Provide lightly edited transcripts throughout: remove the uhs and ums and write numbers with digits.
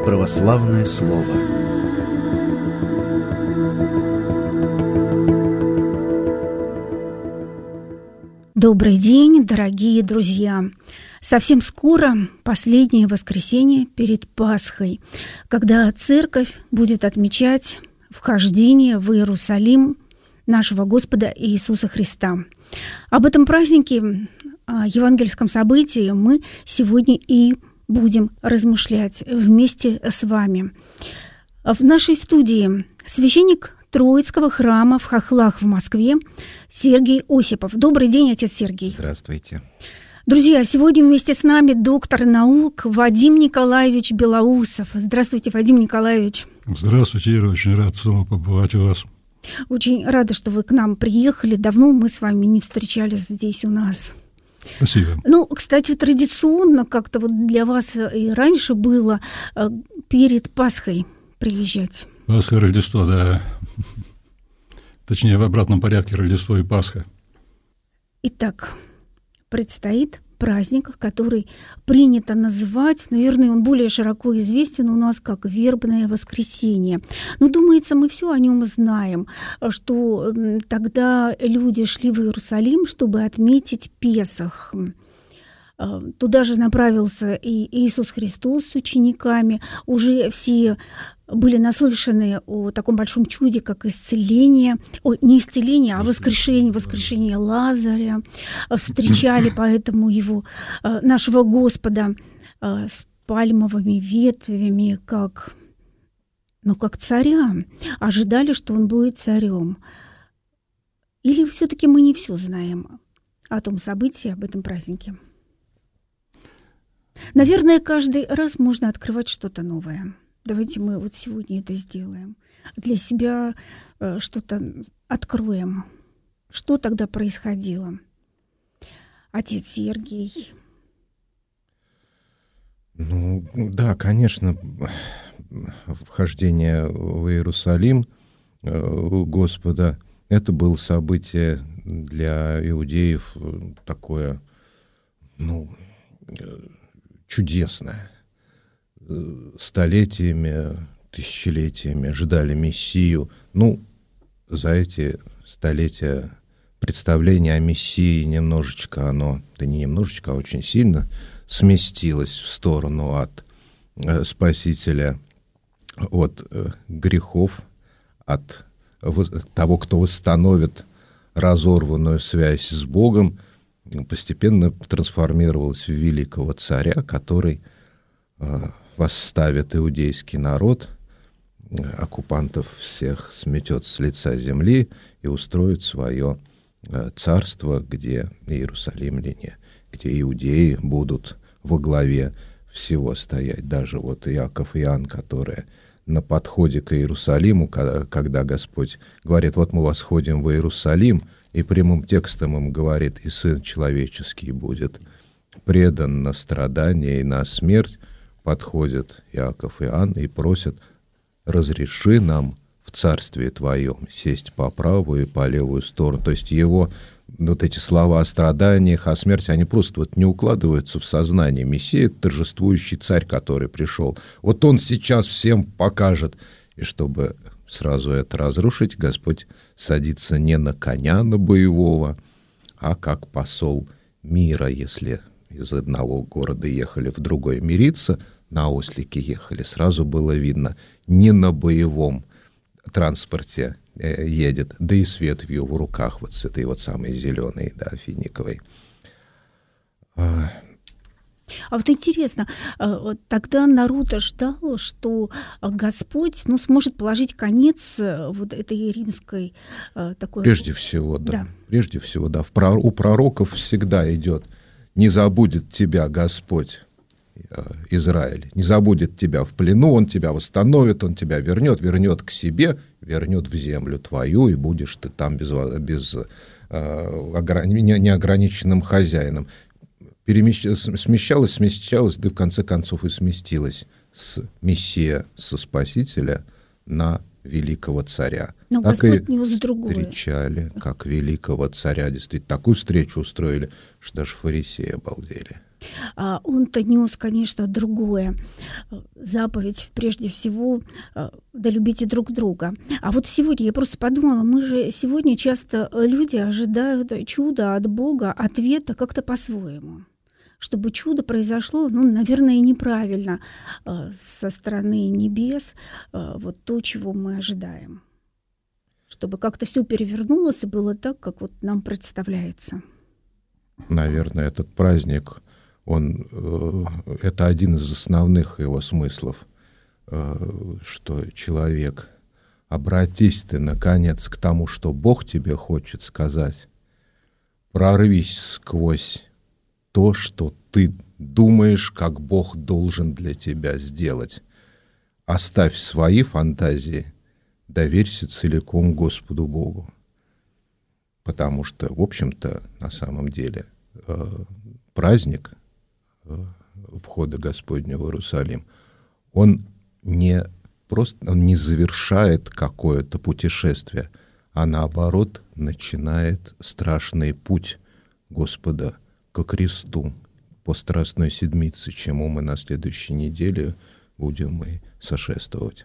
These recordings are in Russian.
Православное слово. Добрый день, дорогие друзья! Совсем скоро последнее воскресенье перед Пасхой, когда Церковь будет отмечать вхождение в Иерусалим нашего Господа Иисуса Христа. Об этом празднике, о евангельском событии мы сегодня и будем размышлять вместе с вами. В нашей студии священник Троицкого храма в Хохлах в Москве Сергий Осипов. Добрый день, отец Сергий. Здравствуйте. Друзья, сегодня вместе с нами доктор наук Вадим Николаевич Белоусов. Здравствуйте, Вадим Николаевич. Здравствуйте, Ира. Очень рад снова побывать у вас. Очень рада, что вы к нам приехали. Давно мы с вами не встречались здесь у нас. Спасибо. Ну, кстати, традиционно как-то вот для вас и раньше было перед Пасхой приезжать. Пасха и Рождество, да. Точнее, в обратном порядке Рождество и Пасха. Итак, предстоит праздник, который принято называть, наверное, он более широко известен у нас как Вербное воскресенье. Но, думается, мы все о нем знаем, что тогда люди шли в Иерусалим, чтобы отметить Песах. Туда же направился и Иисус Христос с учениками. Уже все были наслышаны о таком большом чуде, как исцеление, не исцеление, а воскрешение Лазаря. Встречали поэтому его, нашего Господа, с пальмовыми ветвями, как царя. Ожидали, что он будет царем. Или все-таки мы не все знаем о том событии, об этом празднике? Наверное, каждый раз можно открывать что-то новое. Давайте мы вот сегодня это сделаем. Для себя что-то откроем. Что тогда происходило? Отец Сергий. Ну, да, конечно, вхождение в Иерусалим у Господа, это было событие для иудеев такое, чудесное. Столетиями, тысячелетиями ждали Мессию. За эти столетия представление о Мессии немножечко а очень сильно сместилось в сторону от Спасителя, от грехов, от того, кто восстановит разорванную связь с Богом, постепенно трансформировалось в великого царя, который восставит иудейский народ, оккупантов всех сметет с лица земли и устроит свое царство, где иерусалимляне, где иудеи будут во главе всего стоять. Даже вот Иаков и Иоанн, которые на подходе к Иерусалиму, когда Господь говорит: вот мы восходим в Иерусалим, и прямым текстом им говорит: и Сын Человеческий будет предан на страдания и на смерть, подходят Иаков и Иоанн и просят: разреши нам в Царстве Твоем сесть по правую и по левую сторону. То есть его вот эти слова о страданиях, о смерти, они просто не укладываются в сознание. Мессия — это торжествующий царь, который пришел. Вот он сейчас всем покажет. И чтобы сразу это разрушить, Господь садится не на коня, на боевого, а как посол мира. Если из одного города ехали в другой мириться, на ослике ехали, сразу было видно, не на боевом транспорте едет, да и с ветвью в руках, вот с этой вот самой зеленой, да, финиковой. А вот интересно, тогда народ ждал, что Господь сможет положить конец вот этой римской такой... Прежде всего, да. У пророков всегда идет: не забудет тебя Господь, Израиль, не забудет тебя в плену, Он тебя восстановит, Он тебя вернет к себе, вернет в землю твою, и будешь ты там неограниченным хозяином. Смещалась, да в конце концов и сместилась с Мессия, со Спасителя на великого царя. Но так Господь и нес другое. встречали, как великого царя. Действительно, такую встречу устроили, что даже фарисеи обалдели. Он-то нес, конечно, другое. Заповедь, прежде всего, да любите друг друга. А вот сегодня я просто подумала, мы же сегодня часто люди ожидают чуда от Бога, ответа как-то по-своему. Чтобы чудо произошло, наверное, неправильно со стороны небес, вот то, чего мы ожидаем. Чтобы как-то все перевернулось и было так, как вот нам представляется. Наверное, этот праздник, это один из основных его смыслов, что человек, обратись ты, наконец, к тому, что Бог тебе хочет сказать, прорвись сквозь то, что ты думаешь, как Бог должен для тебя сделать. Оставь свои фантазии, доверься целиком Господу Богу. Потому что, в общем-то, на самом деле, праздник входа Господня в Иерусалим, он не завершает какое-то путешествие, а наоборот начинает страшный путь Господа ко кресту, по Страстной Седмице, чему мы на следующей неделе будем и сошествовать.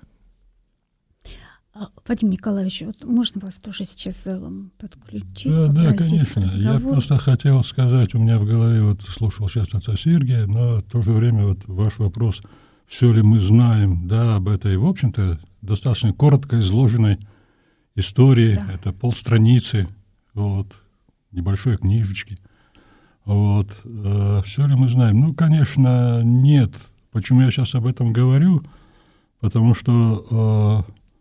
Вадим Николаевич, вот можно вас тоже сейчас подключить? Да, конечно. Я просто хотел сказать, у меня в голове, вот слушал сейчас отца Сергия, но в то же время вот ваш вопрос, все ли мы знаем, да, об этой, в общем-то, достаточно коротко изложенной истории, да. Это полстраницы, вот, небольшой книжечки. Вот, все ли мы знаем? Конечно, нет. Почему я сейчас об этом говорю? Потому что,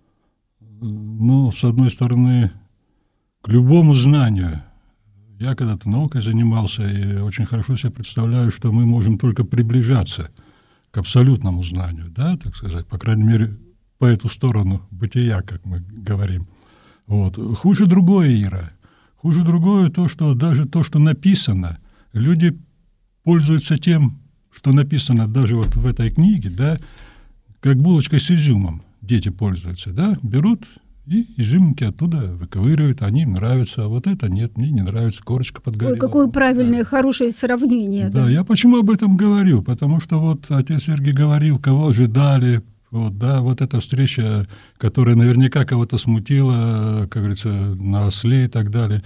с одной стороны, к любому знанию, я когда-то наукой занимался и очень хорошо себе представляю, что мы можем только приближаться к абсолютному знанию, да, так сказать, по крайней мере, по эту сторону бытия, как мы говорим. Вот. Хуже другое, Ира. Хуже другое то, что даже то, что написано, люди пользуются тем, что написано даже вот в этой книге, да, как булочкой с изюмом дети пользуются, да, берут и изюминки оттуда выковыривают, они им нравятся, а вот это нет, мне не нравится, корочка подгорела. Ой, какое правильное, хорошее сравнение. Да, я почему об этом говорю? Потому что вот отец Сергий говорил, кого ожидали, вот, да, вот эта встреча, которая наверняка кого-то смутила, как говорится, на осле и так далее.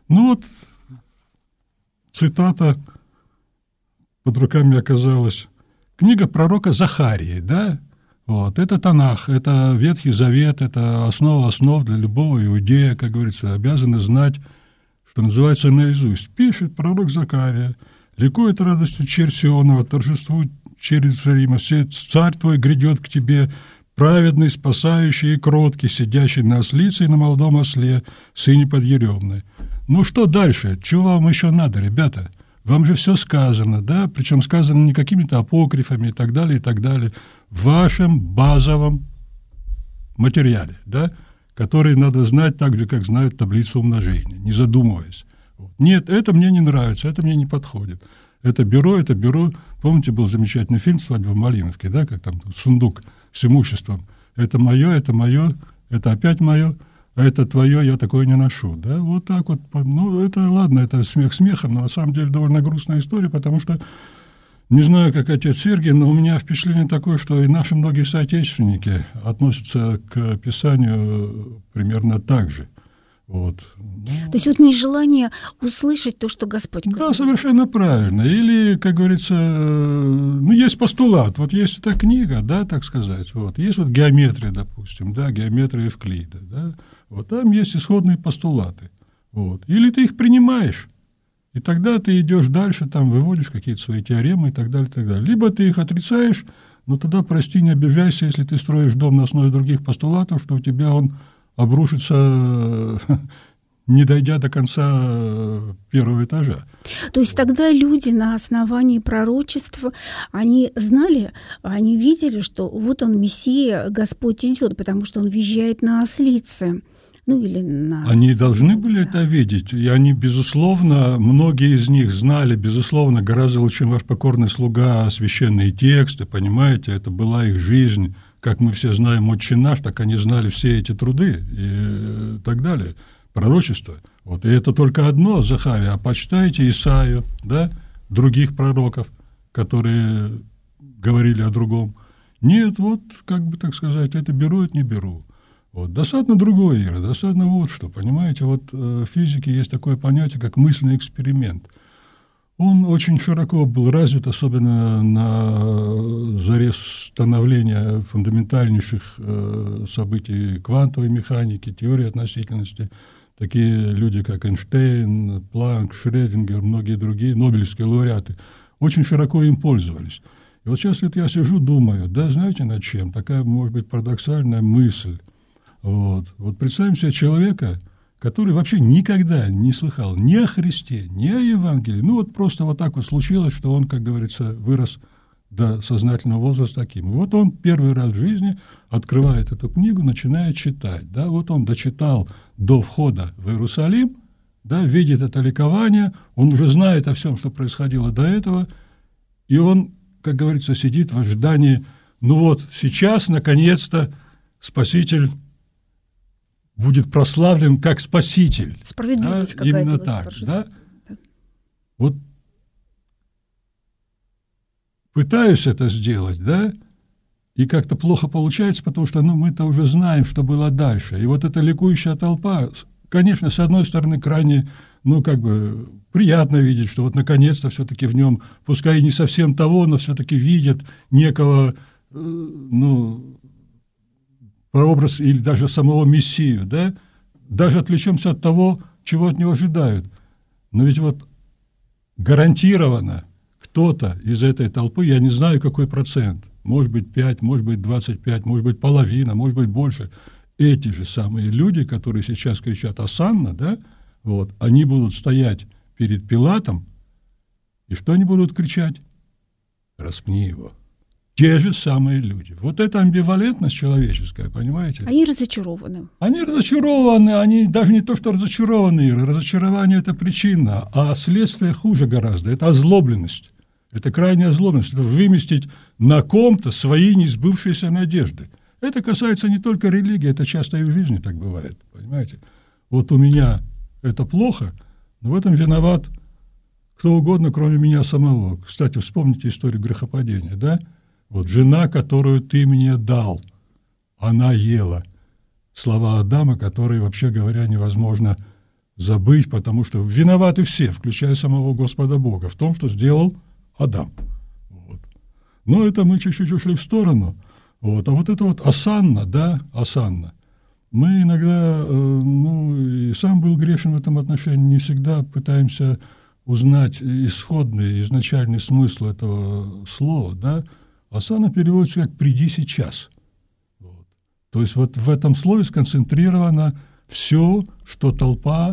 Цитата под руками оказалась. Книга пророка Захарии, да? Вот, это Танах, это Ветхий Завет, это основа основ для любого иудея, как говорится, обязаны знать, что называется, наизусть. Пишет пророк Захария: «Ликует радостью черь Сионова, торжествует черь Иерусалима, царь твой грядет к тебе, праведный, спасающий и кроткий, сидящий на ослице и на молодом осле, сыне подъеремной». Что дальше? Чего вам еще надо, ребята? Вам же все сказано, да? Причем сказано не какими-то апокрифами и так далее, в вашем базовом материале, да? Который надо знать так же, как знают таблицу умножения, не задумываясь. Нет, это мне не нравится, это мне не подходит. Это бюро. Помните, был замечательный фильм «Свадьба в Малиновке», да? Как там сундук с имуществом. Это мое, это опять мое. А это твое, я такое не ношу, да, вот так вот, это ладно, это смех смехом, но на самом деле довольно грустная история, потому что, не знаю, как отец Сергий, но у меня впечатление такое, что и наши многие соотечественники относятся к Писанию примерно так же, вот. То есть вот нежелание услышать то, что Господь говорит. Да, совершенно правильно, или, как говорится, есть постулат, вот есть эта книга, да, так сказать, вот, есть вот геометрия, допустим, да, геометрия Евклида, да, вот там есть исходные постулаты. Вот. Или ты их принимаешь, и тогда ты идешь дальше, там выводишь какие-то свои теоремы и так далее, и так далее. Либо ты их отрицаешь, но тогда, прости, не обижайся, если ты строишь дом на основе других постулатов, что у тебя он обрушится, не дойдя до конца первого этажа. То есть тогда люди на основании пророчества, они знали, они видели, что вот он, Мессия, Господь идет, потому что он въезжает на ослице. Или на... Они должны были это видеть, и они, безусловно, многие из них знали, безусловно, гораздо лучше, чем ваш покорный слуга, священные тексты, понимаете, это была их жизнь. Как мы все знаем «Отче наш», так они знали все эти труды и так далее, пророчества. Вот. И это только одно, Захария, а почитайте Исаию, да, других пророков. которые говорили о другом. Нет, вот, как бы так сказать, это беру, это не беру. Вот. Досадно другое, Ира, досадно вот что, понимаете, вот в физике есть такое понятие, как мысленный эксперимент. Он очень широко был развит, особенно на заре становления фундаментальнейших событий квантовой механики, теории относительности. Такие люди, как Эйнштейн, Планк, Шрёдингер, многие другие нобелевские лауреаты, очень широко им пользовались. И вот сейчас вот я сижу, думаю, да, знаете, над чем? Такая, может быть, парадоксальная мысль. Вот представим себе человека, который вообще никогда не слыхал ни о Христе, ни о Евангелии. Ну, вот просто вот так вот случилось, что он, как говорится, вырос до сознательного возраста таким. И вот он первый раз в жизни открывает эту книгу, начинает читать. Да, вот он дочитал до входа в Иерусалим, да, видит это ликование, он уже знает о всем, что происходило до этого, и он, как говорится, сидит в ожидании, ну вот, сейчас, наконец-то, Спаситель будет прославлен как Спаситель. Справедливость, да, именно так, да? Вот пытаюсь это сделать, да, и как-то плохо получается, потому что, ну, мы-то уже знаем, что было дальше. И вот эта ликующая толпа, конечно, с одной стороны, крайне, ну, как бы приятно видеть, что вот наконец-то все-таки в нем, пускай и не совсем того, но все-таки видят некого, ну, прообраз или даже самого Мессию, да, даже отвлечемся от того, чего от него ожидают. Но ведь вот гарантированно кто-то из этой толпы, я не знаю, какой процент, может быть 5, может быть 25, может быть половина, может быть больше, эти же самые люди, которые сейчас кричат «Осанна», да, вот, они будут стоять перед Пилатом, и что они будут кричать? «Распни его». Те же самые люди. Вот эта амбивалентность человеческая, понимаете? Они разочарованы. Они разочарованы, они даже не то, что разочарованы, разочарование – это причина, а следствие хуже гораздо, это озлобленность. Это крайняя озлобленность, это выместить на ком-то свои несбывшиеся надежды. Это касается не только религии, это часто и в жизни так бывает, понимаете? Вот у меня это плохо, но в этом виноват кто угодно, кроме меня самого. Кстати, вспомните историю грехопадения, да? Вот жена, которую ты мне дал, она ела. Слова Адама, которые, вообще говоря, невозможно забыть, потому что виноваты все, включая самого Господа Бога, в том, что сделал Адам. Вот. Но это мы чуть-чуть ушли в сторону. Вот. А вот это вот осанна, да, осанна. Мы иногда, ну, и сам был грешен в этом отношении, не всегда пытаемся узнать исходный, изначальный смысл этого слова, да. Осанна переводится как «приди сейчас». Вот. То есть вот в этом слове сконцентрировано все, что толпа,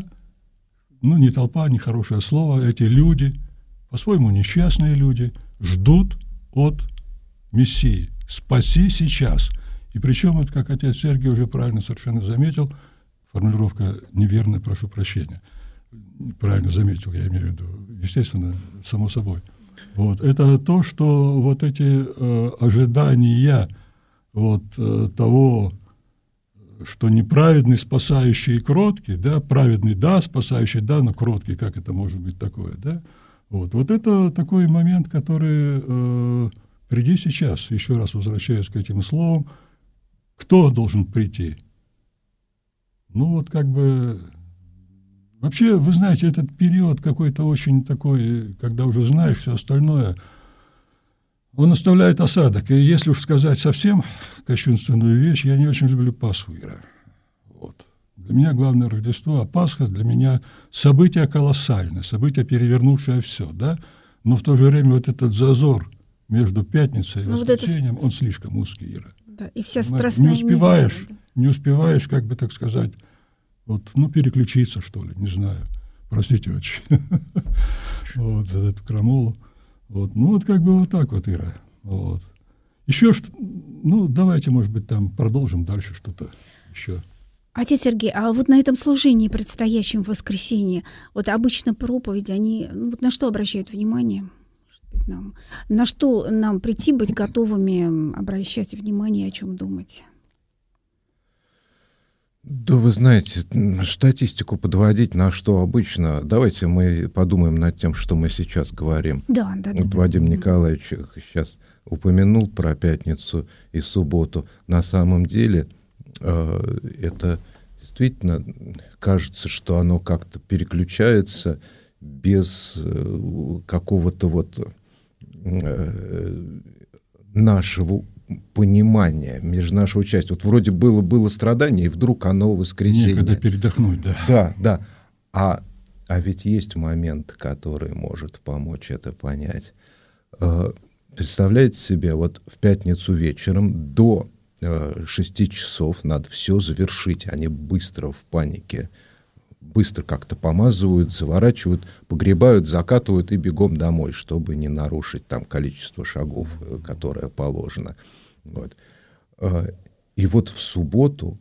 ну не толпа, не хорошее слово, эти люди, по-своему несчастные люди, ждут от Мессии. «Спаси сейчас». И причем, это, как отец Сергий уже правильно совершенно заметил, формулировка неверная, прошу прощения, правильно заметил, я имею в виду, естественно, само собой. Вот. Это то, что вот эти ожидания вот, того, что неправедный, спасающий и кроткий, да, праведный, да, спасающий, да, но кроткий, как это может быть такое, да? Вот это такой момент, который приди сейчас, еще раз возвращаясь к этим словам, кто должен прийти? Ну вот как бы... Вообще, вы знаете, этот период какой-то очень такой, когда уже знаешь все остальное, он оставляет осадок. И если уж сказать совсем кощунственную вещь, я не очень люблю Пасху, Ира. Вот. Для меня главное Рождество, а Пасха для меня событие колоссальное, событие, перевернувшее все, да? Но в то же время вот этот зазор между пятницей и воскресеньем, вот это... он слишком узкий, Ира. Да, и вся страстная не успеваешь, как бы так сказать, вот, ну, переключиться, что ли, не знаю. Простите очень. Вот, за эту крамолу. Вот, ну, вот как бы вот так вот, Ира. Вот. Еще что, ну, давайте, может быть, там продолжим дальше что-то еще. Отец Сергей, а вот на этом служении, предстоящем в воскресенье, вот обычно проповеди, они, ну, вот на что обращают внимание? На что нам прийти, быть готовыми, обращать внимание, о чем думать? Да вы знаете, статистику подводить на что обычно. Давайте мы подумаем над тем, что мы сейчас говорим. Да. Вот Вадим Николаевич сейчас упомянул про пятницу и субботу. На самом деле это действительно кажется, что оно как-то переключается без какого-то вот нашего понимания, между нашего участия. Вот вроде было страдание, и вдруг оно воскресенье. Некогда передохнуть, да. Да. А ведь есть момент, который может помочь это понять. Представляете себе, вот в пятницу вечером до 6 часов надо все завершить. Они быстро в панике, быстро как-то помазывают, заворачивают, погребают, закатывают и бегом домой, чтобы не нарушить там количество шагов, которое положено. Вот. И вот в субботу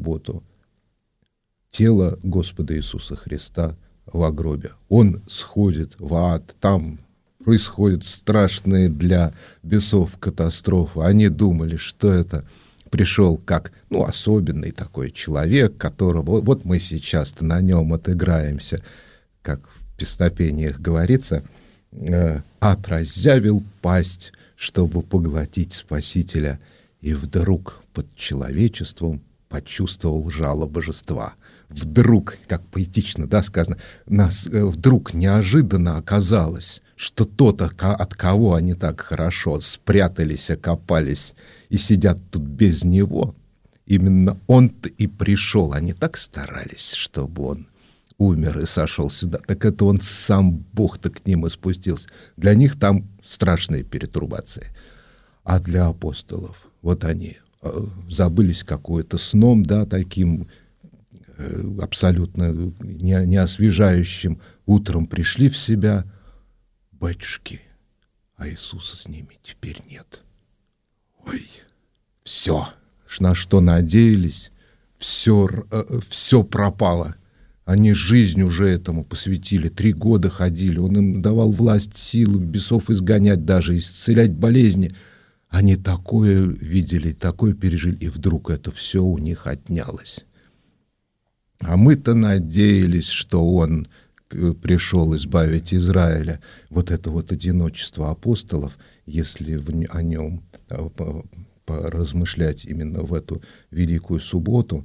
тело Господа Иисуса Христа в гробе. Он сходит в ад, там происходят страшные для бесов катастрофы. Они думали, что это пришел как, особенный такой человек, которого вот мы сейчас-то на нем отыграемся, как в песнопениях говорится, ад разъявил пасть, чтобы поглотить Спасителя, и вдруг под человечеством почувствовал жало божества. Вдруг, как поэтично, да, сказано, вдруг неожиданно оказалось, что тот, от кого они так хорошо спрятались, окопались и сидят тут без него, именно он-то и пришел. Они так старались, чтобы он умер и сошел сюда. Так это он сам, Бог-то, к ним и спустился. Для них там страшные перетурбации. А для апостолов, вот они забылись какой-то сном, да, таким абсолютно неосвежающим. Утром пришли в себя, батюшки, а Иисуса с ними теперь нет. Ой, все, на что надеялись, все пропало. Они жизнь уже этому посвятили, 3 года ходили, он им давал власть, силу, бесов изгонять даже, исцелять болезни. Они такое видели, такое пережили, и вдруг это все у них отнялось. А мы-то надеялись, что он пришел избавить Израиля. Вот это вот одиночество апостолов, если о нем поразмышлять именно в эту Великую Субботу,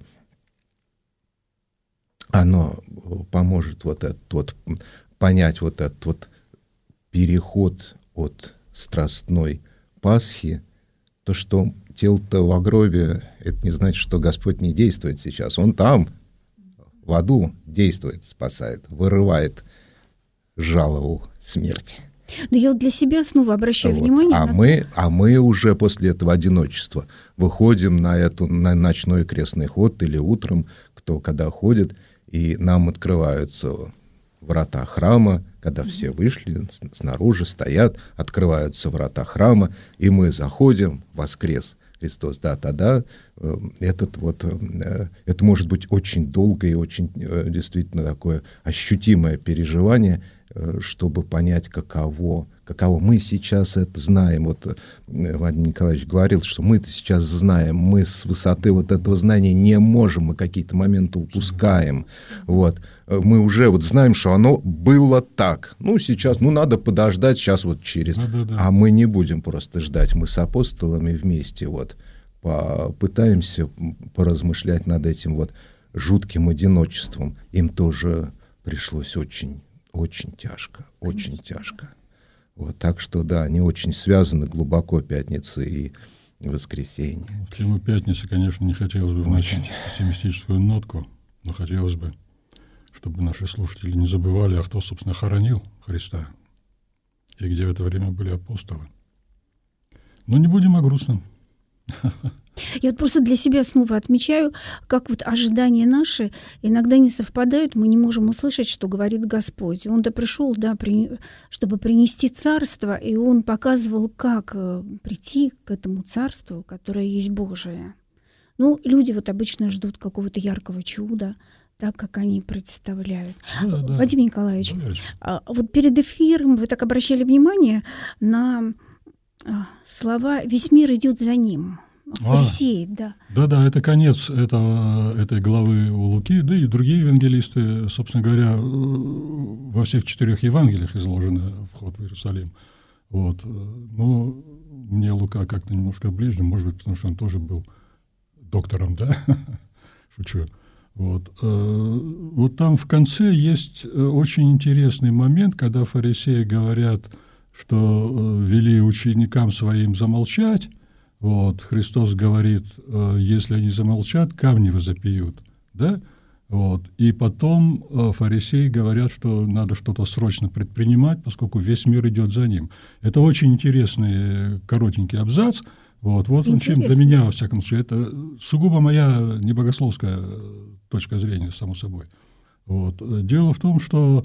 оно поможет понять вот этот вот переход от страстной Пасхи. То, что тело-то в гробе, это не значит, что Господь не действует сейчас. Он там, в аду, действует, спасает, вырывает жало смерти. Но я вот для себя снова обращаю внимание. А мы уже после этого одиночества выходим на ночной крестный ход или утром, кто когда ходит, и нам открываются врата храма, когда все вышли, снаружи стоят, открываются врата храма, и мы заходим, воскрес Христос, да, тогда это может быть очень долгое и очень действительно такое ощутимое переживание, чтобы понять, каково. Мы сейчас это знаем. Вот Вадим Николаевич говорил, что мы-то сейчас знаем, мы с высоты вот этого знания не можем, мы какие-то моменты упускаем. Вот. Мы уже вот знаем, что оно было так. Сейчас, надо подождать, сейчас вот через... Да. А мы не будем просто ждать. Мы с апостолами вместе попытаемся поразмышлять над этим вот жутким одиночеством. Им тоже пришлось очень тяжко, очень тяжко. Вот, так что, да, они очень связаны глубоко, пятница и воскресенье. В тему пятницы, конечно, не хотелось бы вносить пессимистическую нотку, но хотелось бы, чтобы наши слушатели не забывали, кто, собственно, хоронил Христа и где в это время были апостолы. Но не будем о грустном. Я вот просто для себя снова отмечаю, как вот ожидания наши иногда не совпадают, мы не можем услышать, что говорит Господь. Он-то пришел, чтобы принести царство, и Он показывал, как прийти к этому царству, которое есть Божие. Люди вот обычно ждут какого-то яркого чуда, так, как они представляют. Да. Вадим Николаевич, вот перед эфиром вы так обращали внимание на слова «весь мир идет за ним». фарисеи, да. Да, это конец этой главы у Луки, да и другие евангелисты, собственно говоря, во всех 4 Евангелиях изложено вход в Иерусалим. Вот. Но мне Лука как-то немножко ближе, может быть, потому что он тоже был доктором, да? Шучу. Вот там в конце есть очень интересный момент, когда фарисеи говорят, что вели ученикам своим замолчать. Вот, Христос говорит, если они замолчат, камни возопьют, да? Вот, и потом фарисеи говорят, что надо что-то срочно предпринимать, поскольку весь мир идет за ним. Это очень интересный коротенький абзац. Вот он чем для меня, во всяком случае, это сугубо моя небогословская точка зрения, само собой. Вот. Дело в том, что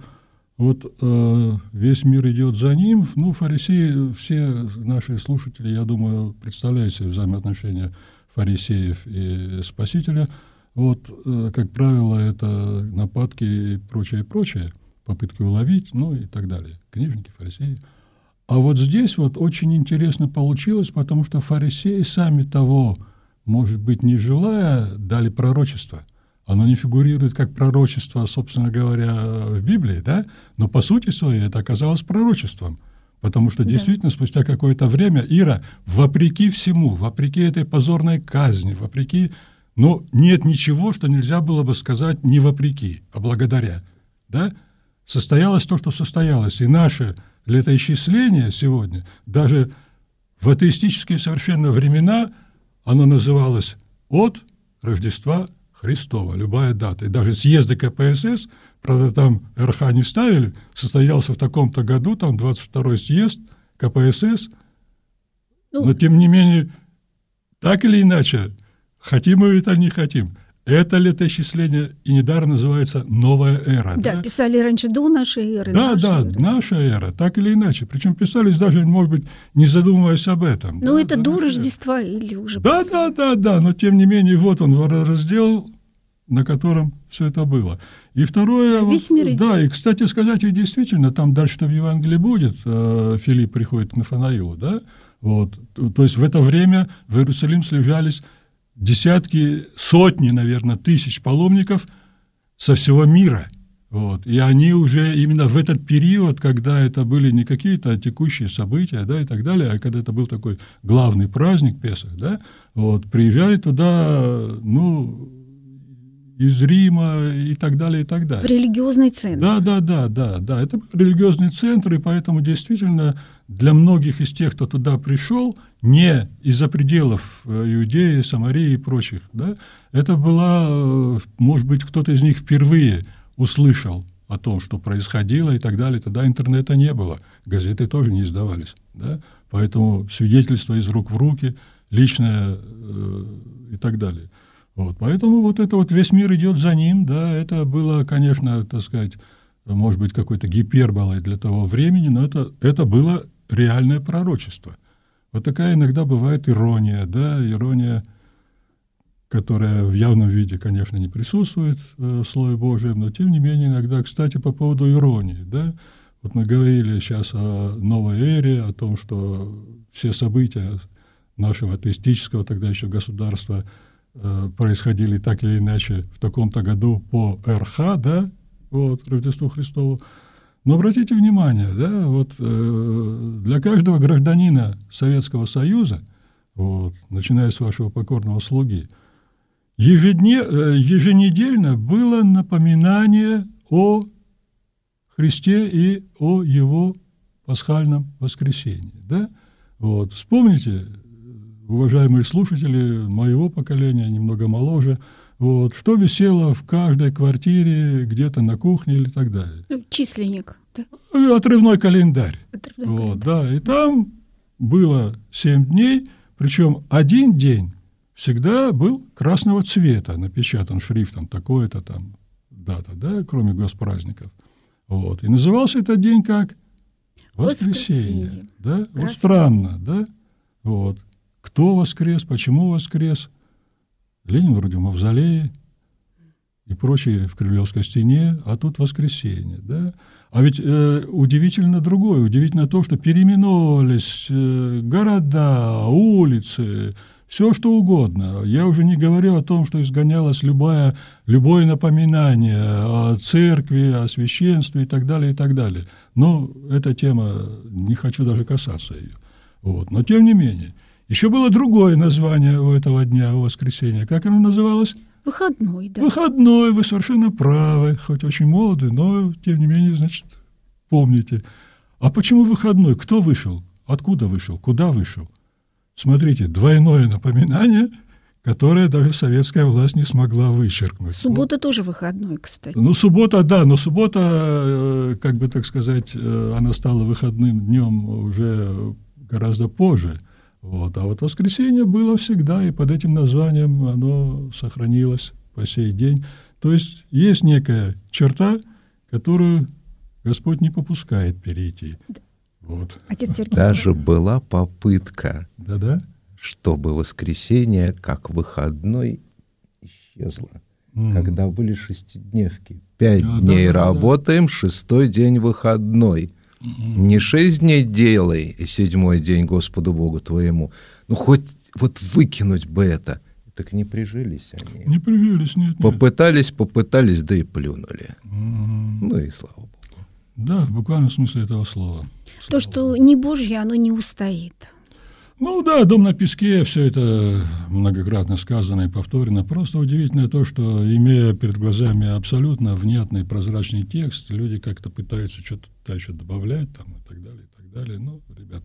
весь мир идет за ним. Фарисеи, все наши слушатели, я думаю, представляют себе взаимоотношения фарисеев и Спасителя. Как правило, это нападки и прочее, попытки уловить, и так далее. Книжники, фарисеи. А здесь очень интересно получилось, потому что фарисеи, сами того, может быть, не желая, дали пророчество. Оно не фигурирует как пророчество, собственно говоря, в Библии, да? Но по сути своей это оказалось пророчеством. Потому что действительно спустя какое-то время Ира, вопреки всему, вопреки этой позорной казни, вопреки... нет ничего, что нельзя было бы сказать не вопреки, а благодаря. Да? Состоялось то, что состоялось. И наше летоисчисление сегодня, даже в атеистические совершенно времена, оно называлось от Рождества Христова, любая дата. И даже съезды КПСС, правда, там РХ не ставили, состоялся в таком-то году, там 22-й съезд КПСС, но тем не менее, так или иначе, хотим мы это или не хотим, это летоисчисление и недаром называется «Новая эра». Да, писали раньше до нашей эры. Наша эра, так или иначе. Причем писались даже, может быть, не задумываясь об этом. Это до Рождества или уже после. Да, но тем не менее, он раздел, на котором все это было. И второе... Весь мир идет. Да, и, кстати сказать, ведь действительно, там дальше-то в Евангелии будет, Филипп приходит к Нафанаилу, да? То есть в это время в Иерусалим слежались десятки, сотни, наверное, тысяч паломников со всего мира. И они уже именно в этот период, когда это были не какие-то текущие события, да, и так далее, а когда это был такой главный праздник Песах, да, приезжали туда, из Рима и так далее, и так далее. Религиозный центр. Да, это религиозный центр, и поэтому действительно для многих из тех, кто туда пришел, не из-за пределов Иудеи, Самарии и прочих, да, это была, может быть, кто-то из них впервые услышал о том, что происходило и так далее. Тогда интернета не было, газеты тоже не издавались, да, поэтому свидетельство из рук в руки, личное и так далее. Поэтому это весь мир идет за ним, да, это было, конечно, так сказать, может быть, какой-то гиперболой для того времени, но это было реальное пророчество. Такая иногда бывает ирония, да, ирония, которая в явном виде, конечно, не присутствует в Слове Божьем, но тем не менее иногда, кстати, по поводу иронии, да, мы говорили сейчас о новой эре, о том, что все события нашего атеистического тогда еще государства происходили так или иначе в таком-то году по РХ, да, Рождеству Христову. Но обратите внимание, да, для каждого гражданина Советского Союза, начиная с вашего покорного слуги, еженедельно было напоминание о Христе и о Его пасхальном воскресении, да. Вспомните, уважаемые слушатели моего поколения, немного моложе, что висело в каждой квартире, где-то на кухне или так далее. Численник. Да? Отрывной календарь. Календарь. Да, и там было 7 дней, причем один день всегда был красного цвета, напечатан шрифтом такое-то там дата, да, кроме госпраздников. И назывался этот день как? Воскресенье. Да? Странно, да? Кто воскрес, почему воскрес? Ленин вроде в мавзолее и прочие в Кремлевской стене, а тут воскресенье, да? А ведь удивительно другое, удивительно то, что переименовывались города, улицы, все что угодно. Я уже не говорю о том, что изгонялось любое напоминание о церкви, о священстве и так далее, и так далее. Но эта тема, не хочу даже касаться ее. Вот. Но тем не менее. Еще было другое название у этого дня, у воскресенья. Как оно называлось? Выходной, да. Выходной, вы совершенно правы, хоть очень молоды, но, тем не менее, значит, помните. А почему выходной? Кто вышел? Откуда вышел? Куда вышел? Смотрите, двойное напоминание, которое даже советская власть не смогла вычеркнуть. Суббота тоже выходной, кстати. Ну, суббота, да, но суббота, как бы так сказать, она стала выходным днем уже гораздо позже. Вот. А вот воскресенье было всегда, и под этим названием оно сохранилось по сей день. То есть есть некая черта, которую Господь не попускает перейти. Вот. Отец Сергей. Даже была попытка, Да-да? чтобы воскресенье как выходной исчезло. Когда были шестидневки. 5 дней работаем, 6-й день выходной. Не 6 дней делай, и 7-й день Господу Богу твоему. Ну, хоть вот выкинуть бы это. Так не прижились они. Не прижились, нет. Попытались, да и плюнули. Ну и слава Богу. Да, в буквальном смысле этого слова. То, что не Божье, оно не устоит. Ну да, «Дом на песке», все это многократно сказано и повторено. Просто удивительно то, что, имея перед глазами абсолютно внятный прозрачный текст, люди как-то пытаются что-то дальше добавлять там, и так далее, и так далее. Ну, ребята,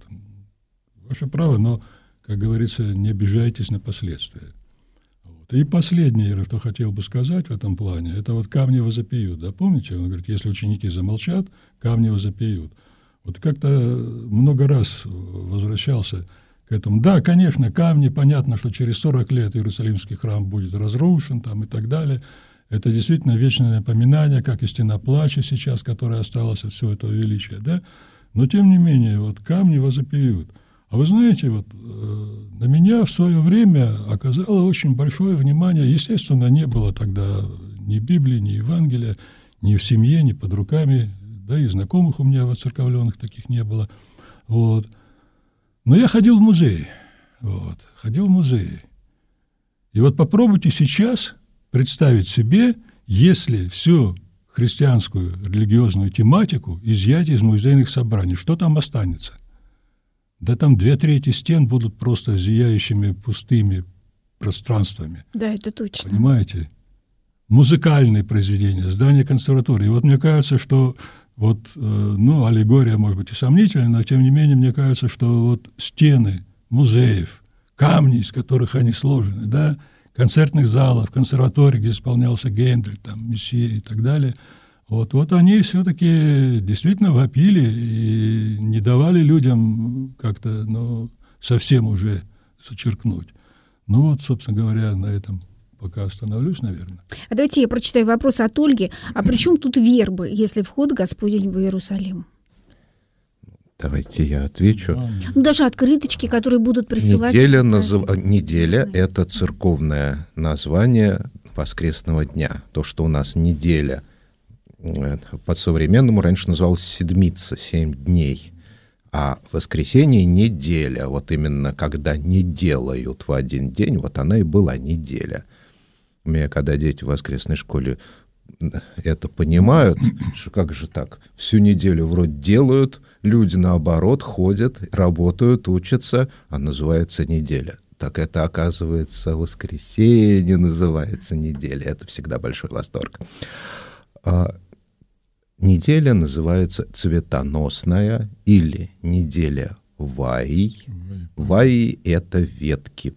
ваше право, но, как говорится, не обижайтесь на последствия. Вот. И последнее, что хотел бы сказать в этом плане, это вот камни возопьют. Да, помните, он говорит, если ученики замолчат, камни возопьют. Вот как-то много раз возвращался к этому. Да, конечно, камни, понятно, что через 40 лет Иерусалимский храм будет разрушен там, и так далее. Это действительно вечное напоминание, как и стена плача сейчас, которая осталась от всего этого величия. Да? Но, тем не менее, вот камни возопьют. А вы знаете, вот на меня в свое время оказало очень большое внимание. Естественно, не было тогда ни Библии, ни Евангелия, ни в семье, ни под руками, да и знакомых у меня воцерковленных таких не было. Вот. Но я ходил в музей. Вот. Ходил в музей. И вот попробуйте сейчас представить себе, если всю христианскую религиозную тематику изъять из музейных собраний, что там останется? Да там 2/3 стен будут просто зияющими пустыми пространствами. Да, это точно. Понимаете? Музыкальные произведения, здания консерватории. И вот мне кажется, что вот, ну, аллегория, может быть, и сомнительная, но, тем не менее, мне кажется, что вот стены музеев, камни, из которых они сложены, да, концертных залов, консерваторий, где исполнялся Гендель, там, Мессия и так далее, вот они все-таки действительно вопили и не давали людям как-то, ну, совсем уже зачеркнуть. Ну, вот, собственно говоря, на этом пока остановлюсь, наверное. А давайте я прочитаю вопрос от Ольги. А при чем тут вербы, если вход Господень в Иерусалим? Давайте я отвечу. Ну, даже открыточки, которые будут присылать. Неделя – это церковное название воскресного дня. То, что у нас неделя по-современному раньше называлась седмица, 7 дней. А воскресенье – неделя. Вот именно когда не делают в один день, вот она и была неделя. У меня, когда дети в воскресной школе это понимают, что как же так, всю неделю вроде делают, люди наоборот ходят, работают, учатся, а называется неделя. Так это, оказывается, воскресенье называется неделя. Это всегда большой восторг. Неделя называется цветоносная или неделя Ваи. Ваи – это ветки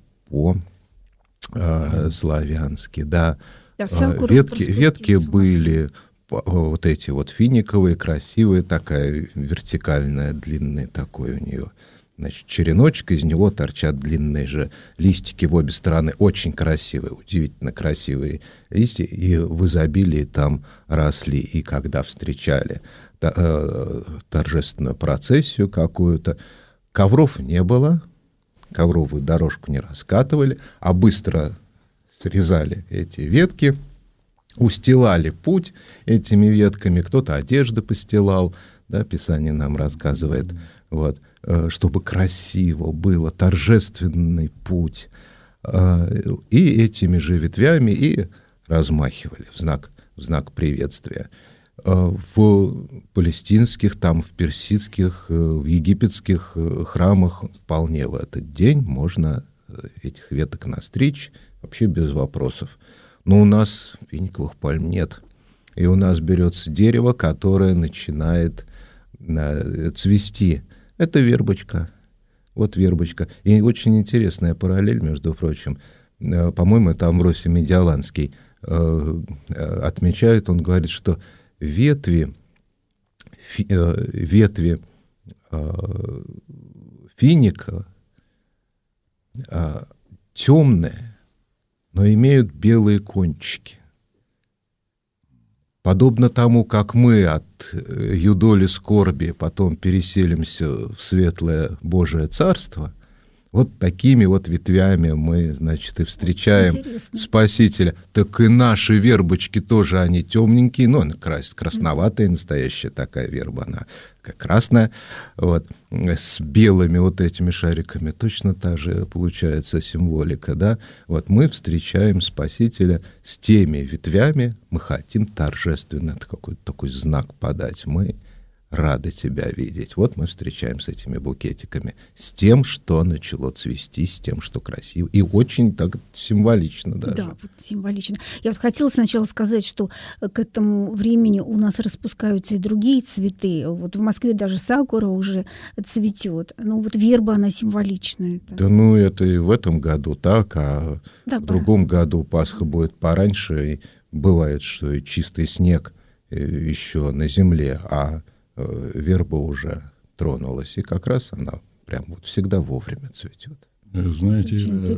по-славянски, да. Ветки были вот эти вот финиковые, красивые, такая вертикальная, длинная такой у нее, значит, череночек, из него торчат длинные же листики в обе стороны, очень красивые, удивительно красивые листья, и в изобилии там росли, и когда встречали торжественную процессию какую-то, ковров не было, ковровую дорожку не раскатывали, а быстро срезали эти ветки, устилали путь этими ветками, кто-то одежды постилал, да, Писание нам рассказывает, вот, чтобы красиво было, торжественный путь. и этими же ветвями и размахивали в знак приветствия. В палестинских, там, в персидских, в египетских храмах вполне в этот день можно этих веток настричь вообще без вопросов. Но у нас финиковых пальм нет. И у нас берется дерево, которое начинает цвести. Это вербочка. Вот вербочка. И очень интересная параллель, между прочим. По-моему, это Амвросий Медиаланский отмечает, он говорит, что ветви финика темные, но имеют белые кончики. Подобно тому, как мы от юдоли скорби потом переселимся в светлое Божие Царство, вот такими вот ветвями мы, значит, и встречаем Спасителя. Так и наши вербочки тоже, они темненькие, но она красноватая, настоящая такая верба, она красная, вот, с белыми вот этими шариками. Точно та же получается символика, да? Вот мы встречаем Спасителя с теми ветвями, мы хотим торжественно какой-то такой знак подать. Мы рады тебя видеть. Вот мы встречаем с этими букетиками, с тем, что начало цвести, с тем, что красиво. И очень так символично даже. Да, вот символично. Я вот хотела сначала сказать, что к этому времени у нас распускаются и другие цветы. Вот в Москве даже сакура уже цветет. Ну вот верба, она символичная. Да, ну это и в этом году так, а да, в другом году Пасха будет пораньше. И бывает, что и чистый снег еще на земле, а верба уже тронулась, и как раз она прям вот всегда вовремя цветет. Знаете,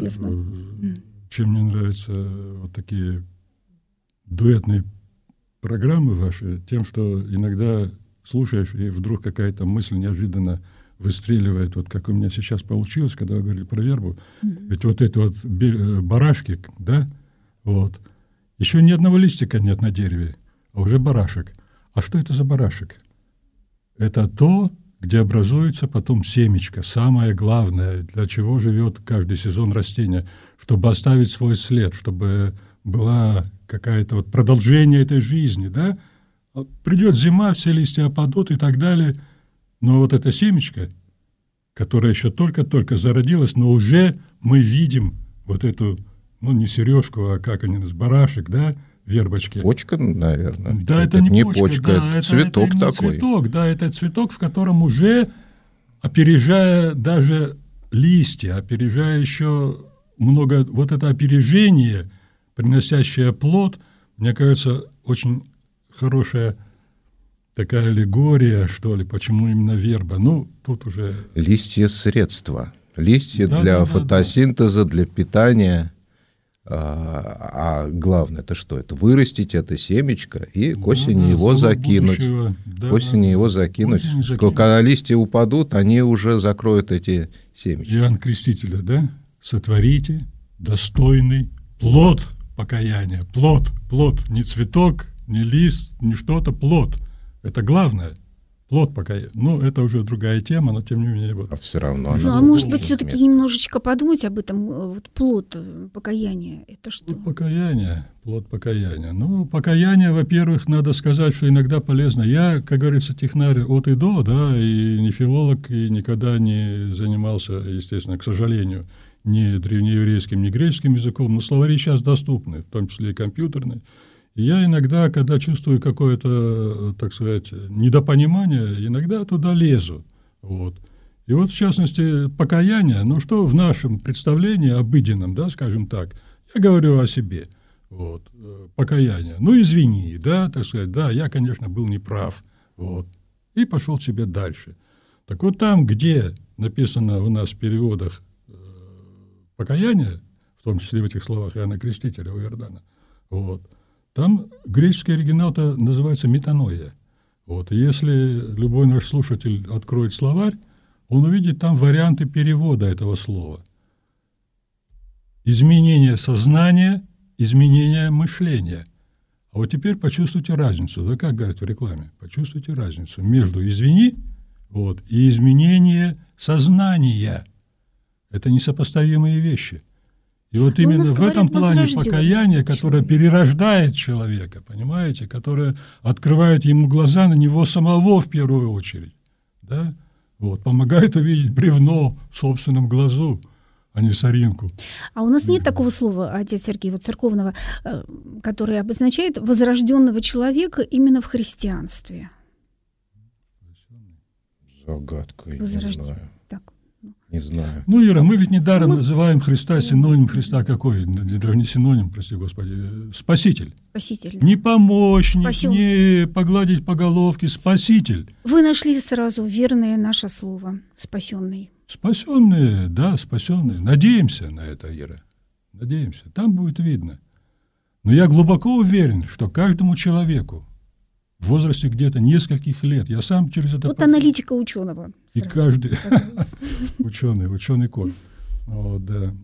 чем мне нравятся вот такие дуэтные программы ваши, тем, что иногда слушаешь, и вдруг какая-то мысль неожиданно выстреливает, вот как у меня сейчас получилось, когда вы говорили про вербу. Ведь вот эти вот барашки, да, вот, еще ни одного листика нет на дереве, а уже барашек. А что это за барашек? Это то, где образуется потом семечко, самое главное, для чего живет каждый сезон растения, чтобы оставить свой след, чтобы была какая-то вот продолжение этой жизни, да? Придет зима, все листья опадут и так далее, но вот это семечко, которое еще только-только зародилось, но уже мы видим вот эту, ну не сережку, а как они называют, барашек, да, вербочки. Почка, наверное. Да, это не почка, да, это цветок это такой. Цветок, да, это цветок, в котором уже, опережая даже листья, опережая еще много, вот это опережение, приносящее плод, мне кажется, очень хорошая такая аллегория, что ли, почему именно верба. Ну, тут уже... Листья — средства. Листья для фотосинтеза, для питания. А главное, это что? Это вырастить это семечко и к осени его закинуть. К осени его закинуть. Когда листья упадут, они уже закроют эти семечки. Иоанн Крестителя, да? Сотворите достойный плод покаяния. Плод, не цветок, не лист, не что-то, плод. Это главное. Плод покаяния. Ну, это уже другая тема, но тем не менее. Вот. А все равно. Ну, а может быть, все-таки немножечко подумать об этом, вот плод покаяния. Это что? Плод покаяния. Ну, покаяние, во-первых, надо сказать, что иногда полезно. Я, как говорится, технарь от и до, да, и не филолог, и никогда не занимался, естественно, к сожалению, ни древнееврейским, ни греческим языком, но словари сейчас доступны, в том числе и компьютерные. И я иногда, когда чувствую какое-то, так сказать, недопонимание, иногда туда лезу. Вот. И вот, в частности, покаяние, ну что в нашем представлении обыденном, да, скажем так, я говорю о себе, вот, покаяние. Ну, извини, да, так сказать, да, я, конечно, был неправ, вот, и пошел себе дальше. Так вот там, где написано у нас в переводах покаяние, в том числе в этих словах Иоанна Крестителя у Иордана, вот, там греческий оригинал-то называется метаноия. Вот. И если любой наш слушатель откроет словарь, он увидит там варианты перевода этого слова. Изменение сознания, изменение мышления. А вот теперь почувствуйте разницу. Да, как говорят в рекламе? Почувствуйте разницу между «извини» вот, и изменение сознания. Это несопоставимые вещи. И вот именно в этом плане покаяние, которое перерождает человека, понимаете, которое открывает ему глаза на него самого в первую очередь, да? Вот, помогает увидеть бревно в собственном глазу, а не соринку. А у нас нет такого слова, отец Сергей, вот церковного, которое обозначает возрожденного человека именно в христианстве? Загадка, я не знаю. Так. Не знаю. Ну, Ира, мы ведь недаром называем Христа синоним Христа какой? Даже не синоним, прости Господи, Спаситель. Спаситель. Не помощник, не погладить по головке, Спаситель. Вы нашли сразу верное наше слово, спасенный. Спасенные, да, спасенные. Надеемся на это, Ира. Надеемся. Там будет видно. Но я глубоко уверен, что каждому человеку в возрасте где-то нескольких лет, я сам через это... Вот аналитика ученого. И каждый... Ученый кот. Вот, да.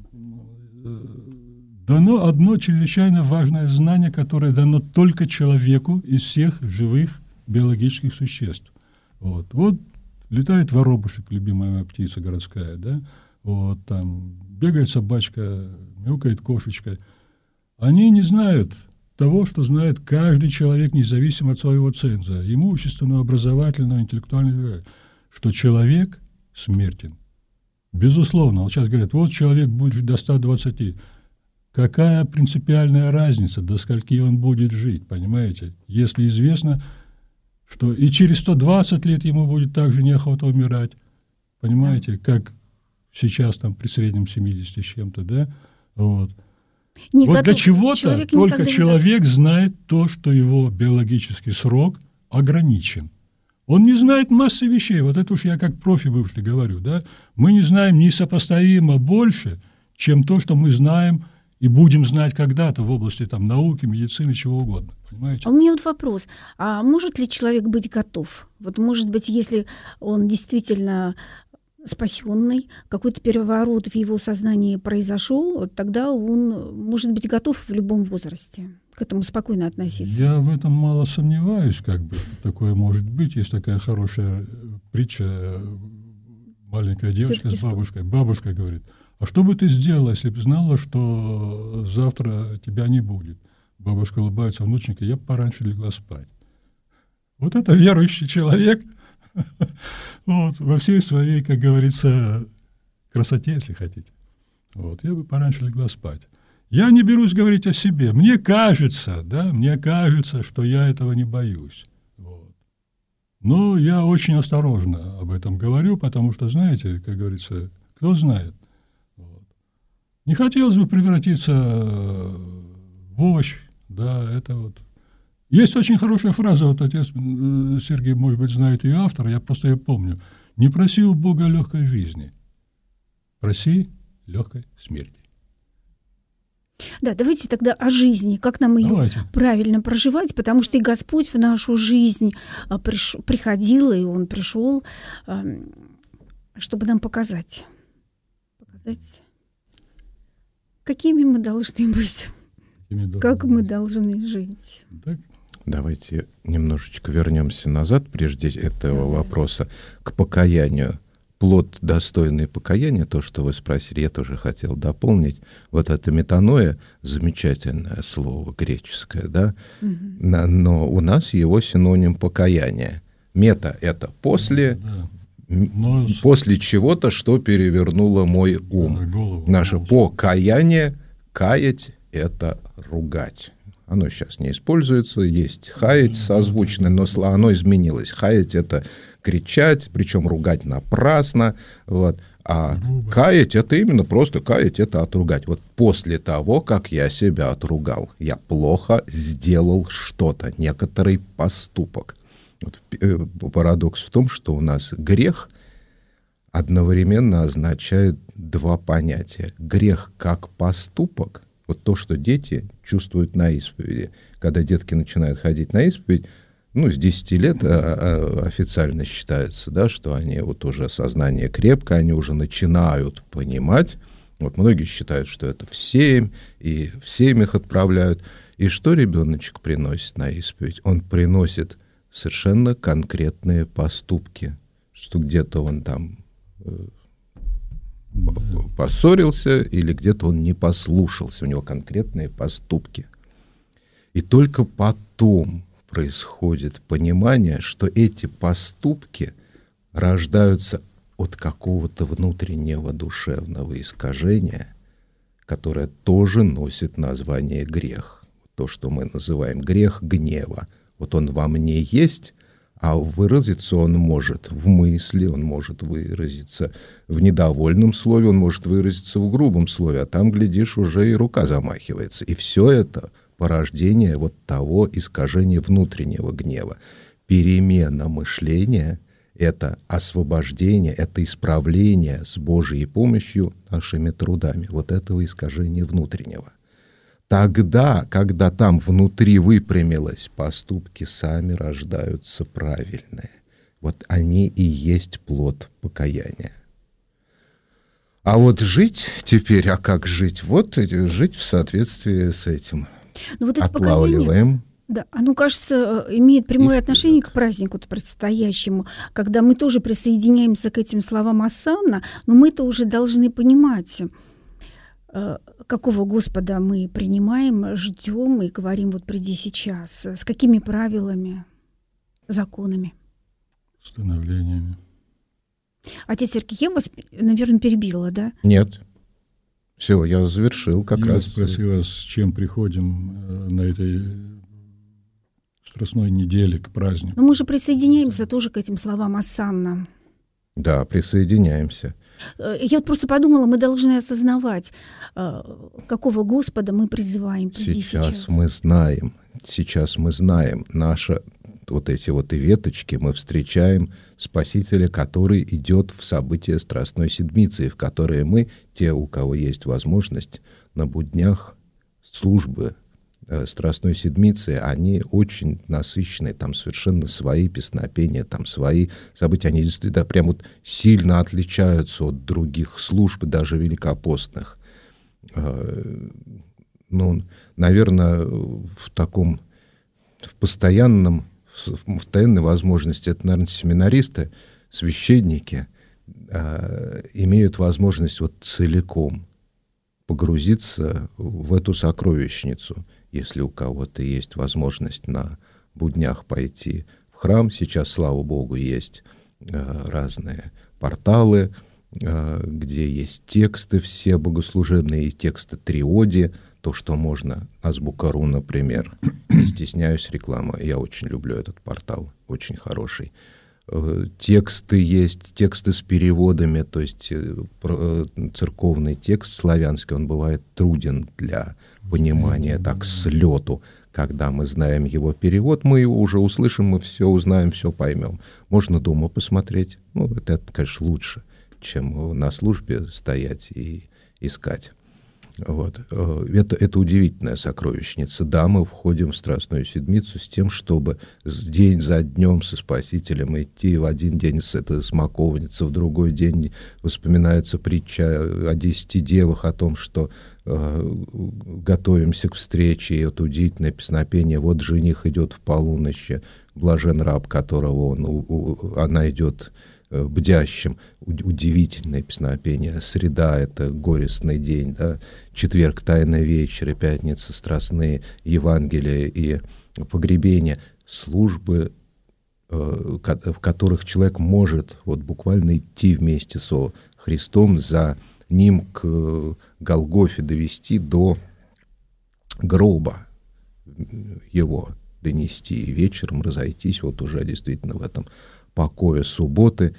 Дано одно чрезвычайно важное знание, которое дано только человеку из всех живых биологических существ. Вот летает воробушек, любимая моя птица городская, да? Вот там бегает собачка, мяукает кошечка. Они не знают того, что знает каждый человек, независимо от своего ценза, имущественного, образовательного, интеллектуального, что человек смертен. Безусловно. Вот сейчас говорят, вот человек будет жить до 120. Какая принципиальная разница, до скольки он будет жить, понимаете? Если известно, что и через 120 лет ему будет также неохота умирать, понимаете, как сейчас там при среднем 70 с чем-то, да? Вот. Вот для чего-то только человек знает то, что его биологический срок ограничен. Он не знает массы вещей. Вот это уж я как профи бывший говорю, да? Мы не знаем несопоставимо больше, чем то, что мы знаем и будем знать когда-то в области там, науки, медицины, чего угодно. Понимаете? А у меня вот вопрос. А может ли человек быть готов? Вот может быть, если он действительно спасенный, какой-то переворот в его сознании произошел, вот тогда он может быть готов в любом возрасте к этому спокойно относиться. Я в этом мало сомневаюсь, как бы такое может быть. Есть такая хорошая притча, маленькая девочка с бабушкой. Бабушка говорит: а что бы ты сделала, если бы знала, что завтра тебя не будет? Бабушка улыбается: внученька, я бы пораньше легла спать. Вот это верующий человек, вот, во всей своей, как говорится, красоте, если хотите. Вот, я бы пораньше легла спать. Я не берусь говорить о себе. Мне кажется, что я этого не боюсь. Вот. Но я очень осторожно об этом говорю, потому что, знаете, как говорится, кто знает. Вот. Не хотелось бы превратиться в овощ, да, это вот. Есть очень хорошая фраза, вот отец Сергей, может быть, знает ее автора, я просто ее помню. Не проси у Бога легкой жизни, проси легкой смерти. Да, давайте тогда о жизни, как нам ее правильно проживать, потому что и Господь в нашу жизнь приходил, и Он пришел, чтобы нам показать, какими мы должны быть, как мы должны жить. Так. Давайте немножечко вернемся назад, прежде этого вопроса, к покаянию. Плод, достойный покаяния, то, что вы спросили, я тоже хотел дополнить. Вот это метаноя, замечательное слово греческое, да? Но у нас его синоним покаяния. Мета — это после, после чего-то, что перевернуло мой ум. Наше покаяние, каять — это ругать. Оно сейчас не используется, есть хаять созвучное, но оно изменилось. Хаять — это кричать, причем ругать напрасно. Вот. А каять — это именно просто каять, это отругать. Вот после того, как я себя отругал, я плохо сделал что-то, некоторый поступок. Вот парадокс в том, что у нас грех одновременно означает два понятия. Грех как поступок. Вот то, что дети чувствуют на исповеди. Когда детки начинают ходить на исповедь, с 10 лет официально считается, да, что они вот уже сознание крепко, они уже начинают понимать. Вот многие считают, что это в 7, и в 7 их отправляют. И что ребеночек приносит на исповедь? Он приносит совершенно конкретные поступки, что где-то он там поссорился или где-то он не послушался, у него конкретные поступки. И только потом происходит понимание, что эти поступки рождаются от какого-то внутреннего душевного искажения, которое тоже носит название грех. То, что мы называем грех гнева. Вот он во мне есть, а выразиться он может в мысли, он может выразиться в недовольном слове, он может выразиться в грубом слове, а там, глядишь, уже и рука замахивается. И все это порождение вот того искажения внутреннего гнева. Перемена мышления — это освобождение, это исправление с Божьей помощью нашими трудами вот этого искажения внутреннего. Тогда, когда там внутри выпрямилось, поступки сами рождаются правильные. Вот они и есть плод покаяния. А вот жить теперь, а как жить? Вот жить в соответствии с этим. Ну, вот это отлавливаем. Покаяние, да, оно, кажется, имеет прямое отношение к празднику предстоящему, когда мы тоже присоединяемся к этим словам Осанна, но мы-то уже должны понимать, какого Господа мы принимаем, ждем и говорим: вот приди сейчас. С какими правилами, законами? Установлениями. Отец Сергей, я вас, наверное, перебила, да? Нет. Все, я завершил как раз. Я спросила, с чем приходим на этой Страстной неделе к празднику. Но мы же присоединяемся тоже к этим словам Осанна. Да, присоединяемся. Я вот просто подумала, мы должны осознавать, какого Господа мы призываем. Сейчас мы знаем, наши вот эти вот веточки, мы встречаем Спасителя, который идет в события Страстной Седмицы, и в которые мы, те, у кого есть возможность, на буднях службы Страстной Седмицы, они очень насыщенные, там совершенно свои песнопения, там свои события, они действительно прям вот сильно отличаются от других служб, даже великопостных. Ну, наверное, в постоянной возможности, это, наверное, семинаристы, священники имеют возможность вот целиком погрузиться в эту сокровищницу. Если у кого-то есть возможность на буднях пойти в храм, сейчас, слава Богу, есть разные порталы, где есть тексты все богослужебные, тексты триоди, то, что можно, Азбука.ру, например. Не стесняюсь рекламы, я очень люблю этот портал, очень хороший. Тексты есть, тексты с переводами, то есть церковный текст славянский, он бывает труден для понимания, так, с лету. Когда мы знаем его перевод, мы его уже услышим, мы все узнаем, все поймем. Можно дома посмотреть, ну, это, конечно, лучше, чем на службе стоять и искать. Вот. Это удивительная сокровищница. Да, мы входим в Страстную Седмицу с тем, чтобы день за днем со Спасителем идти. В один день это смоковница, в другой день вспоминается притча о 10 девах, о том, что готовимся к встрече, и это удивительное песнопение. Вот жених идет в полуночи, блажен раб, которого она идет бдящим. Удивительное песнопение. Среда — это горестный день, да? Четверг — тайный вечер, и пятница — страстные Евангелия и погребения. Службы, в которых человек может вот буквально идти вместе со Христом, за ним к Голгофе довести, до гроба его донести, и вечером разойтись вот уже действительно в этом покое субботы,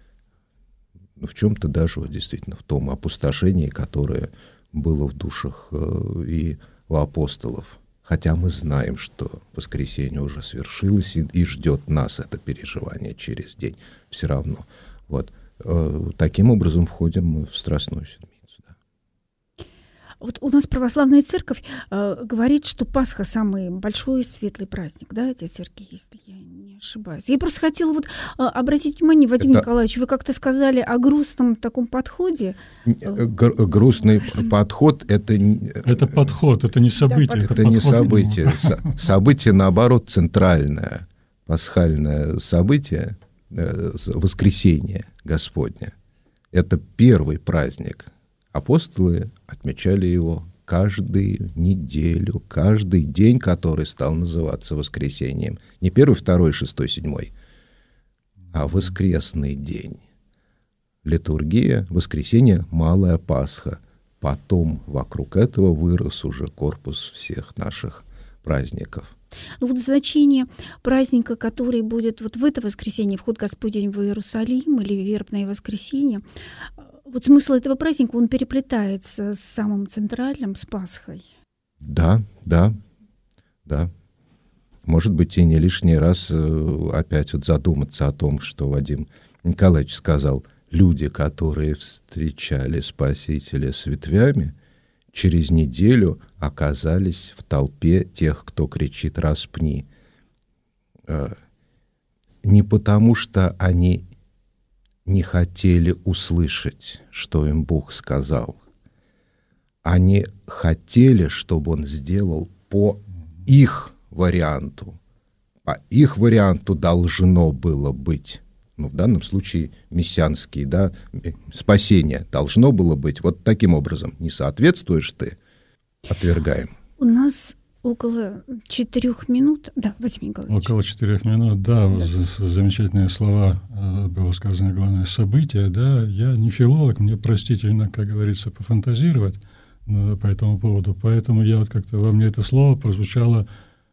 в чем-то даже вот действительно в том опустошении, которое было в душах и у апостолов. Хотя мы знаем, что воскресенье уже свершилось и ждет нас это переживание через день. Все равно. Вот. Таким образом входим мы в Страстную Седмицу. Вот у нас православная церковь говорит, что Пасха самый большой и светлый праздник, да, отец Сергей, если я не ошибаюсь. Я просто хотела вот обратить внимание, Вадим Николаевич, вы как-то сказали о грустном таком подходе. Грустный подход — это... Это подход, это не событие. Это не событие. Событие, наоборот, центральное, пасхальное событие, воскресение Господне. Это первый праздник. Апостолы отмечали его каждую неделю, каждый день, который стал называться воскресением. Не первый, второй, шестой, седьмой, а воскресный день. Литургия, воскресенье, Малая Пасха. Потом вокруг этого вырос уже корпус всех наших праздников. Ну, вот значение праздника, который будет вот в это воскресенье, вход Господень в Иерусалим или вербное воскресенье, вот смысл этого праздника, он переплетается с самым центральным, с Пасхой. Да. Может быть, и не лишний раз опять вот задуматься о том, что Вадим Николаевич сказал. Люди, которые встречали Спасителя с ветвями, через неделю оказались в толпе тех, кто кричит «распни». Не потому, что они не хотели услышать, что им Бог сказал. Они хотели, чтобы Он сделал по их варианту. По их варианту должно было быть. Ну, в данном случае мессианский, да, спасение должно было быть вот таким образом. Не соответствуешь ты, отвергаем. У нас около 4 минут. Да, Вадим Николаевич. Около 4 минут, да. Замечательные слова было сказано, главное, событие, да. Я не филолог, мне простительно, как говорится, пофантазировать по этому поводу. Поэтому я вот как-то во мне это слово прозвучало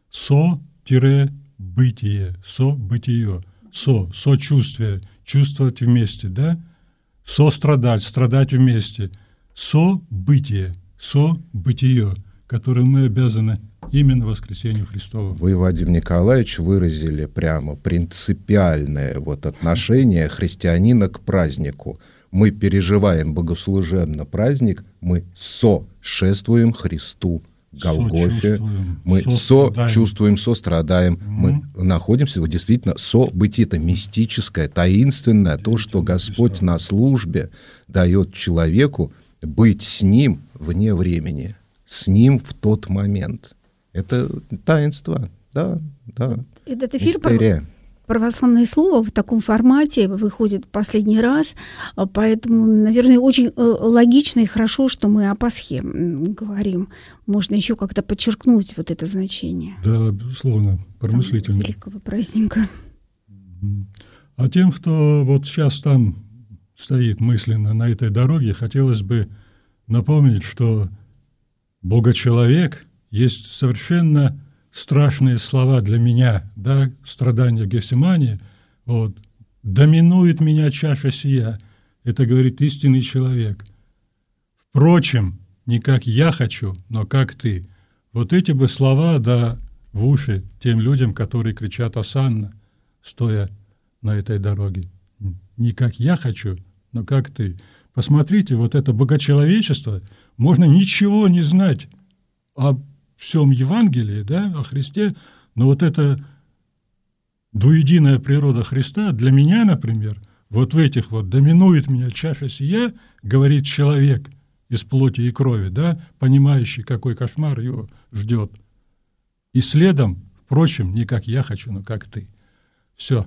со-бытие, со-бытие. Сочувствие, чувствовать вместе, да? Сострадать, страдать вместе. Событие, событие, которое мы обязаны именно воскресению Христову. Вы, Вадим Николаевич, выразили прямо принципиальное вот отношение христианина к празднику. Мы переживаем богослужебно праздник, мы сошествуем Христу Голгофе, мы сочувствуем, сострадаем, мы находимся вот, действительно событие, это мистическое, таинственное, то, что Господь на службе дает человеку быть с Ним вне времени, с Ним в тот момент. Это таинство, да. Этот эфир «Православное слово» в таком формате выходит последний раз, поэтому, наверное, очень логично и хорошо, что мы о Пасхе говорим. Можно еще как-то подчеркнуть вот это значение. Да, безусловно, промыслительно. Великого праздника. А тем, кто вот сейчас там стоит мысленно на этой дороге, хотелось бы напомнить, что Богочеловек есть совершенно страшные слова для меня, да, страдания в Гефсимании, вот, доминует меня чаша сия, это говорит истинный человек. Впрочем, не как я хочу, но как ты. Вот эти бы слова, да, в уши тем людям, которые кричат «Осанна», стоя на этой дороге. Не как я хочу, но как ты. Посмотрите, вот это богочеловечество, можно ничего не знать об всем Евангелии, да, о Христе, но вот эта двуединая природа Христа для меня, например, вот в этих вот «доминует меня чаша сия», говорит человек из плоти и крови, да, понимающий, какой кошмар его ждет. И следом, впрочем, не как я хочу, но как ты. Все.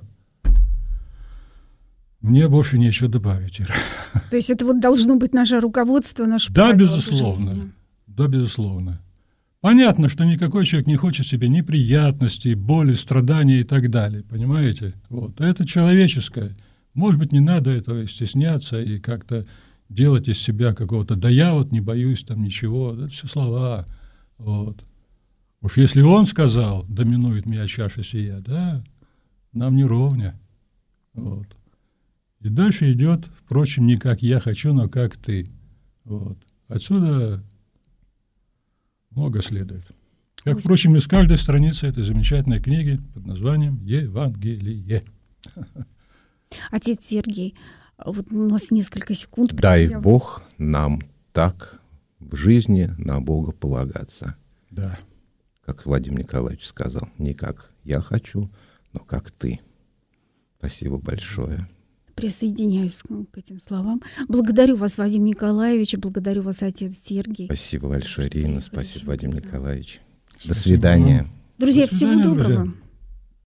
Мне больше нечего добавить, Ира. То есть это вот должно быть наше руководство, наше правило. Да, безусловно. Да, безусловно. Понятно, что никакой человек не хочет себе неприятностей, боли, страданий и так далее, понимаете? Вот. Это человеческое. Может быть, не надо этого стесняться и как-то делать из себя какого-то «да я вот не боюсь там ничего», это все слова. Вот. Уж если он сказал «доминует меня чаша сия», да, нам не ровня. Вот. И дальше идет, впрочем, не как я хочу, но как ты. Вот. Отсюда много следует. Как, впрочем, из каждой страницы этой замечательной книги под названием «Евангелие». Отец Сергий, вот у нас несколько секунд. Дай Бог нам так в жизни на Бога полагаться. Да. Как Вадим Николаевич сказал, не как я хочу, но как ты. Спасибо большое. Присоединяюсь к этим словам. Благодарю вас, Вадим Николаевич, благодарю вас, отец Сергий. Спасибо большое, Ирина, спасибо, Вадим Николаевич. До свидания. Друзья, всего доброго. Друзья.